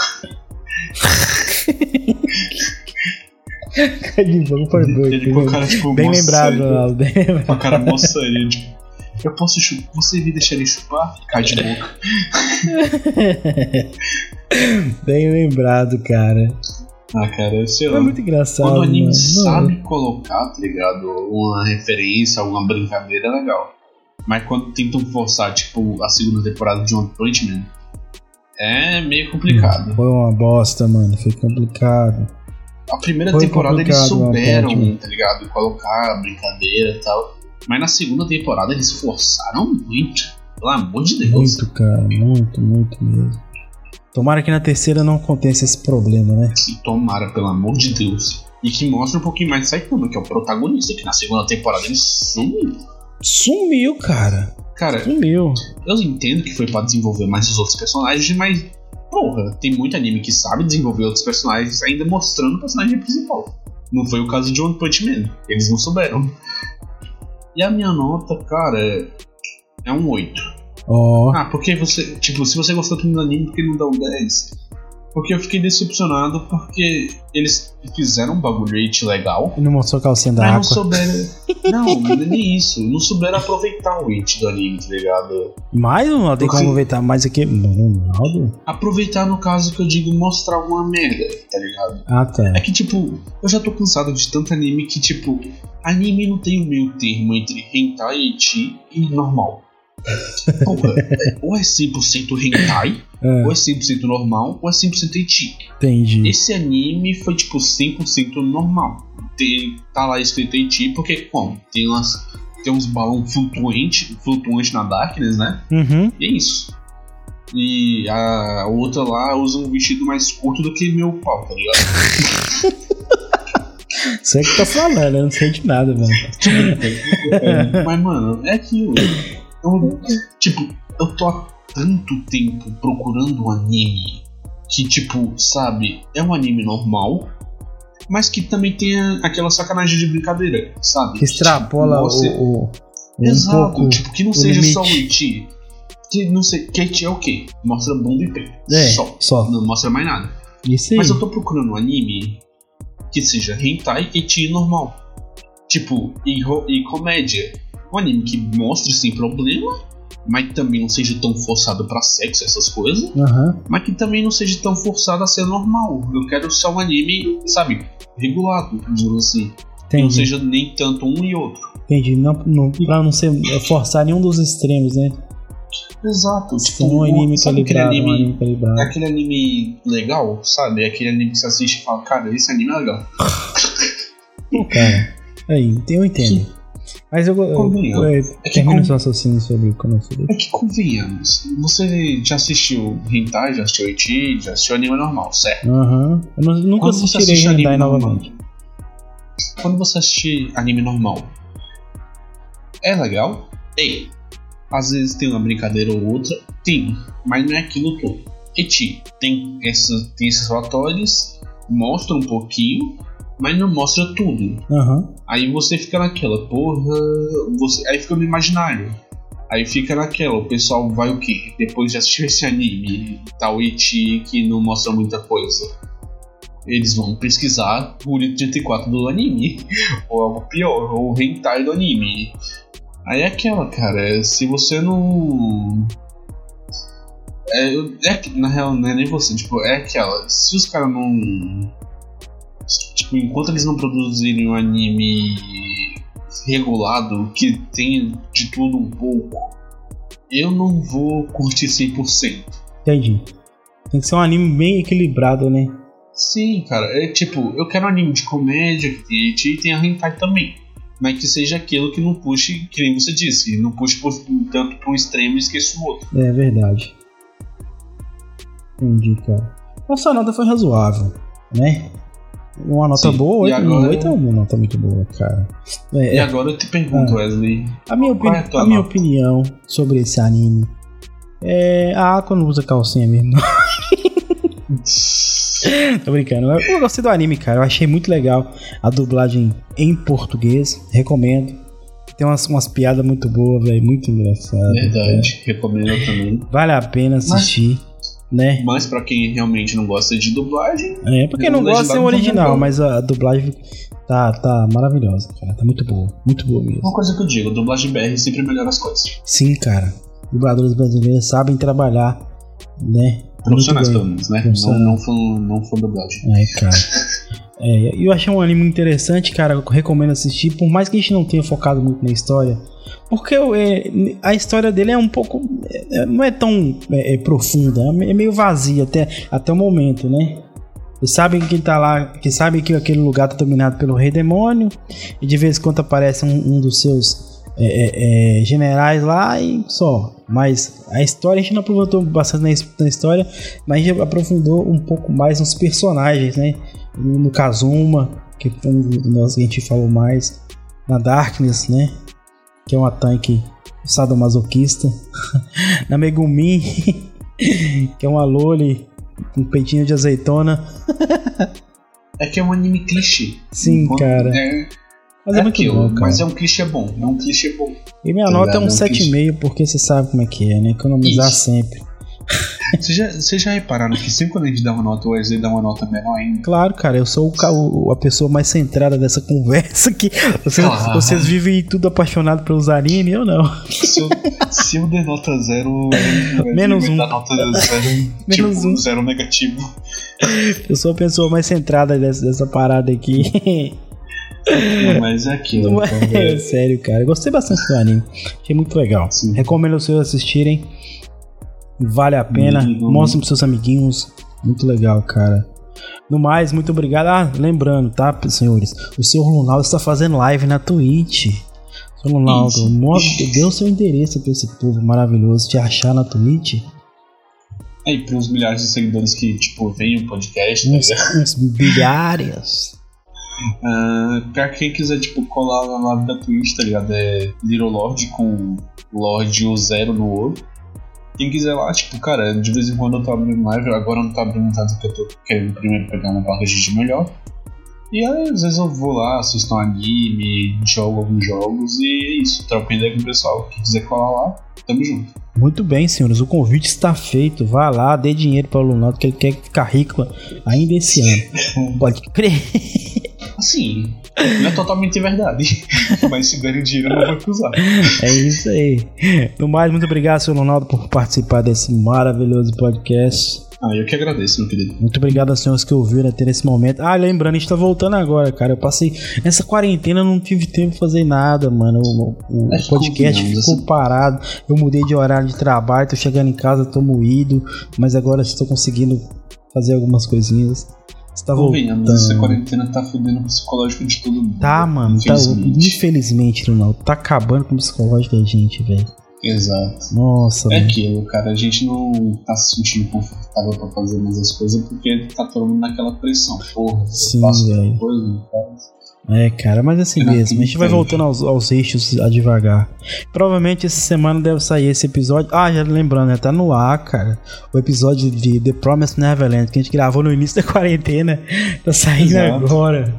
Cadbull foi doido. Ele com a cara tipo bem lembrado, Ronaldo. Bem lembrado. Com a cara moçaria, tipo, eu posso chupar? Você me deixaria chupar? Cadbull. Bem lembrado, cara. Ah, cara, sei lá. É muito engraçado. Quando o anime mano. sabe Não. colocar, tá ligado? Uma referência, alguma brincadeira, é legal. Mas quando tentam forçar, tipo, a segunda temporada de One Punch Man, é meio complicado. Foi uma bosta, mano. Foi complicado. A primeira Foi temporada eles souberam, tá ligado? Colocar a brincadeira e tal. Mas na segunda temporada eles forçaram muito. Pelo amor de Deus. Muito, cara. Muito, muito mesmo. Tomara que na terceira não aconteça esse problema, né? Que tomara, pelo amor de Deus. E que mostre um pouquinho mais de Saitama, que é o protagonista, que na segunda temporada ele sumiu. Sumiu, cara. Cara, sumiu. Eu entendo que foi pra desenvolver mais os outros personagens, mas, porra, tem muito anime que sabe desenvolver outros personagens ainda mostrando o personagem principal. Não foi o caso de One Punch Man. Eles não souberam. E a minha nota, cara, é um oito. Oh. Ah, porque você, tipo, se você gostou do anime, por que não dá um dez? Porque eu fiquei decepcionado porque eles fizeram um bagulho legal. E não mostrou a calcinha da mas água. não souberam. Não, nem isso. Não souberam aproveitar o hit do anime, tá ligado? Mas não tem como aproveitar mais aqui. Ronaldo? Aproveitar no caso que eu digo mostrar uma merda, tá ligado? Ah, tá. É que tipo, eu já tô cansado de tanto anime que tipo, anime não tem o meio termo entre hentai, ecchi e normal. Porra, ou é cem por cento hentai, é. ou é cem por cento normal, ou é cem por cento ecchi. Entendi. Esse anime foi tipo cem por cento normal. Tem, tá lá escrito ecchi porque como? Tem, umas, tem uns balões flutuantes flutuante na Darkness, né? Uhum. E é isso. E a outra lá usa um vestido mais curto do que meu pau, tá ligado? Você que tá falando, eu não sei de nada, mano. Mas, mano, é aquilo. Eu, tipo, eu tô há tanto tempo procurando um anime que, tipo, sabe, é um anime normal, mas que também tem aquela sacanagem de brincadeira, sabe? Que extrapola tipo, você... o, o, o. Exato, pouco tipo, que não seja limite. Só o ecchi. Que não sei, que ecchi é o quê? Mostra bunda e peito. É, só. só. Não mostra mais nada. Isso aí. Mas eu tô procurando um anime que seja hentai, ecchi normal. Tipo, e, e comédia. Um anime que mostre sem problema, mas que também não seja tão forçado pra sexo, essas coisas. Uhum. Mas que também não seja tão forçado a ser normal. Eu quero só um anime, sabe, regulado, digamos assim. Que não seja nem tanto um e outro. Entendi, não, não, pra não ser forçar nenhum dos extremos, né? Exato. Tipo, um anime calibrado, aquele anime, um anime calibrado. Aquele anime legal, sabe? Aquele anime que você assiste e fala, cara, esse anime é legal. Pô, cara, aí, eu entendo. Que... Mas eu, eu, eu, eu é termino seu raciocínio sobre o Konosuba. É que convenhamos, você já assistiu hentai, já assistiu ecchi, já assistiu anime normal, certo? Aham, uhum. Eu não, nunca Quando assistirei hentai novamente. Quando você assistir anime normal, é legal? Ei, às vezes tem uma brincadeira ou outra, tem, mas não é aquilo todo. Ecchi tem, essa, tem esses relatórios, mostra um pouquinho, mas não mostra tudo. Uhum. Aí você fica naquela, porra. Você, aí fica no imaginário. Aí fica naquela, o pessoal vai o quê? Depois de assistir esse anime, tal ecchi que não mostra muita coisa. Eles vão pesquisar o trinta e quatro do anime. Ou algo pior, ou o hentai do anime. Aí é aquela, cara, se você não. É, é, na real, não é nem você, tipo, é aquela. Se os caras não. Tipo, enquanto eles não produzirem um anime regulado, que tenha de tudo um pouco, eu não vou curtir cem por cento. Entendi. Tem que ser um anime bem equilibrado, né? Sim, cara. É tipo, eu quero um anime de comédia que tenha ecchi e tenha hentai também. Mas que seja aquilo que não puxe, que nem você disse, não puxe por, tanto para um extremo e esqueça o outro. É verdade. Entendi, cara. Nossa nota foi razoável, né? Uma nota Sim, boa, oito, agora... oito é uma nota muito boa, cara. É, e agora eu te pergunto, ah, Wesley. A minha, opini- é a, a minha opinião sobre esse anime é. A Aqua não usa calcinha mesmo. Tô brincando. Eu gostei do anime, cara. Eu achei muito legal a dublagem em português. Recomendo. Tem umas, umas piadas muito boas, velho. Muito engraçado. Verdade, cara. Recomendo também. Vale a pena assistir. Mas... Né? Mas pra quem realmente não gosta de dublagem, é, pra quem não gosta é o original, mas a dublagem tá, tá maravilhosa, cara. Tá muito boa, muito boa mesmo. Uma coisa que eu digo, a dublagem B R sempre melhora as coisas. Sim, cara. Dubladores brasileiros sabem trabalhar, né? Profissionais pelo menos, né? Não, não, fã, não fã dublagem. É, cara. É, eu achei um anime interessante, cara. Eu recomendo assistir, por mais que a gente não tenha focado muito na história. Porque é, a história dele é um pouco. É, não é tão é, é profunda, é meio vazia até, até o momento, né? Eles sabem que tá lá, que sabem que aquele lugar tá dominado pelo Rei Demônio, e de vez em quando aparece um, um dos seus é, é, é, generais lá e só. Mas a história, a gente não aprofundou bastante na, na história, mas a gente aprofundou um pouco mais nos personagens, né? No, no Kazuma, que foi um dos que a gente falou mais, na Darkness, né? Que é uma tanque sadomasoquista. Na Megumin, que é uma loli com um peitinho de azeitona. É que é um anime clichê. Sim, Enquanto cara. É, mas é, é muito aquilo, bom, cara. Mas é um clichê bom. É um clichê bom. E minha tá nota é um sete vírgula cinco, porque você sabe como é que é, né? Economizar Isso. sempre. Vocês já, cê já repararam que sempre quando a gente dá uma nota, o Wesley dá uma nota menor ainda? Claro, cara, eu sou o, o, a pessoa mais centrada dessa conversa aqui. Vocês, ah. vocês vivem tudo apaixonado pelos anime, eu não. Se eu, se eu der nota zero, eu menos um. dar nota zero, menos tipo, um. zero negativo. Eu sou a pessoa mais centrada dessa, dessa parada aqui. Não, mas é aquilo. Não, é, é sério, cara. Eu gostei bastante do anime. Achei muito legal. Sim. Recomendo vocês assistirem. Vale a pena. Amigo. Mostrem pros seus amiguinhos. Muito legal, cara. No mais, muito obrigado. Ah, lembrando, tá, senhores? O seu Ronaldo está fazendo live na Twitch. Seu Ronaldo, dê o seu endereço pra esse povo maravilhoso te achar na Twitch. É, e pros milhares de seguidores que, tipo, veem o podcast. Uns, né? uns bilhares. Uh, pra quem quiser, tipo, colar na live da Twitch, tá ligado? É Little Lord com Lord o zero no O. Quem quiser lá, tipo, cara, de vez em quando eu tô abrindo live, agora não tô abrindo tanto que eu tô querendo primeiro pegar uma barra de melhor. E aí, às vezes eu vou lá, assisto um anime, jogo alguns jogos e é isso. Troco ideia com o pessoal. Quem quiser colar lá, tamo junto. Muito bem, senhores, o convite está feito. Vá lá, dê dinheiro para o Lunaldo, que ele quer ficar rico ainda esse ano. Pode crer. Assim, não é totalmente verdade, mas se ganha dinheiro eu não vou usar. É isso aí. No mais, muito obrigado, senhor Ronaldo, por participar desse maravilhoso podcast. Ah, eu que agradeço, meu querido. Muito obrigado aos senhores que ouviram até nesse momento. Ah, lembrando, a gente tá voltando agora, cara. Eu passei. Nessa quarentena eu não tive tempo de fazer nada, mano. O, o, o podcast ficou assim. parado. Eu mudei de horário de trabalho, tô chegando em casa, tô moído. Mas agora estou conseguindo fazer algumas coisinhas. Você tá voltando. Essa quarentena tá fudendo o psicológico de todo mundo. Tá, mano. Infelizmente, tá, infelizmente Ronaldo. Tá acabando com o psicológico da gente, velho. Exato. Nossa, É mano. aquilo, cara. A gente não tá se sentindo confortável pra fazer mais as coisas porque tá todo mundo naquela pressão. Porra, sim, velho. Coisa, é, cara, mas assim é mesmo. A gente vai voltando aos, aos eixos a devagar. Provavelmente essa semana deve sair esse episódio. Ah, já lembrando, né? Tá no ar, cara. O episódio de The Promised Neverland que a gente gravou no início da quarentena. Tá saindo Exato. agora.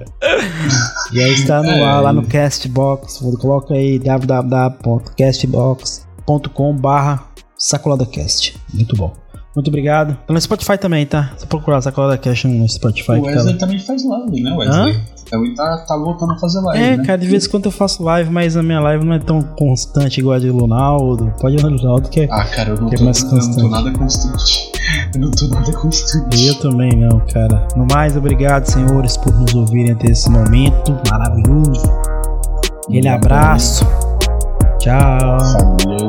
E aí está no é, ar lá no Castbox. Coloca aí w w w ponto castbox ponto com barra sacoladacast. Muito bom. Muito obrigado. Tá no Spotify também, tá? Se procurar Sacoladacast no Spotify. O Wesley tá também faz live, né, Wesley? Então tá, tá voltando a fazer live, É, né? cara, de vez em quando eu faço live, mas a minha live não é tão constante igual a de Lunaldo. Pode ir no Lunaldo que é, ah, cara, eu não, que tô, é mais constante. Eu não tô nada constante. Eu não tô nada constante. Eu também não, cara. No mais, obrigado, senhores, por nos ouvirem até esse momento maravilhoso. Aquele abraço. Tchau. Família.